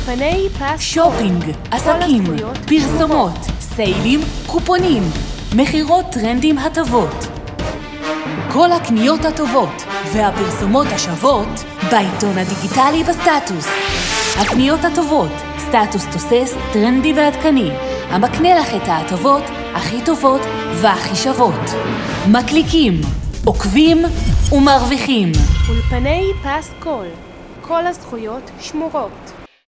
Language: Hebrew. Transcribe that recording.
אולפני פס שופינג, עסקים, פרסומות, סיילים, קופונים, מחירות טרנדים הטובות. כל הקניות הטובות והפרסומות השוות בעיתון הדיגיטלי בסטטוס. הקניות הטובות, סטטוס תוסס, טרנדי ועדכני, המקנה לך את ההטבות הכי טובות והכי שוות. מקליקים, עוקבים ומרוויחים. אולפני פס כל הזכויות שמורות.